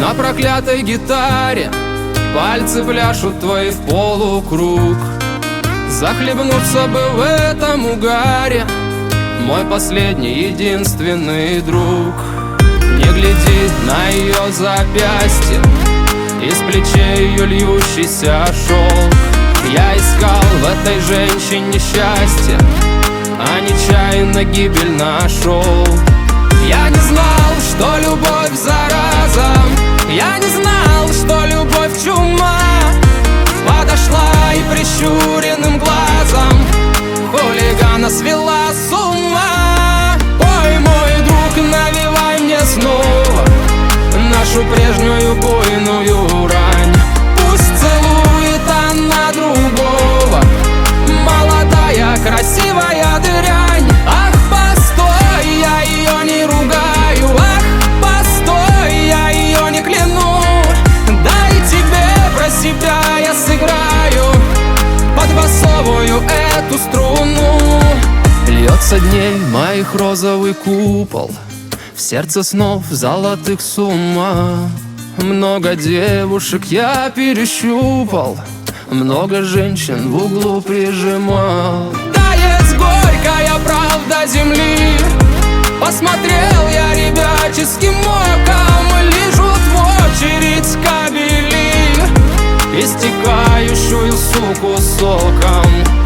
На проклятой гитаре пальцы пляшут твои в полукруг. Захлебнуться бы в этом угаре, мой последний, единственный друг. Не гляди на ее запястье, из плечей ее льющийся шелк. Я искал в этой женщине счастье, а нечаянно гибель нашел. Я не знал, что любовь зараза, я не знал, что любовь чума. Подошла и прищуренным глазом хулигана свела с ума. Ой, мой друг, навевай мне снова нашу прежнюю буйную рань. Пусть целует она другого, молодая, красивая дрянь. Ах, постой, я ее не ругаю. Ах, постой, я ее не кляну. Дай тебе про себя я сыграю под басовую эту струну. Льется дней моих розовый купол, в сердце снов золотых сумма. Много девушек я перещупал, много женщин в углу прижимал. Да, есть горькая правда земли. Посмотрел я ребяческим оком, лижут в очередь кабели истекающую суку соком.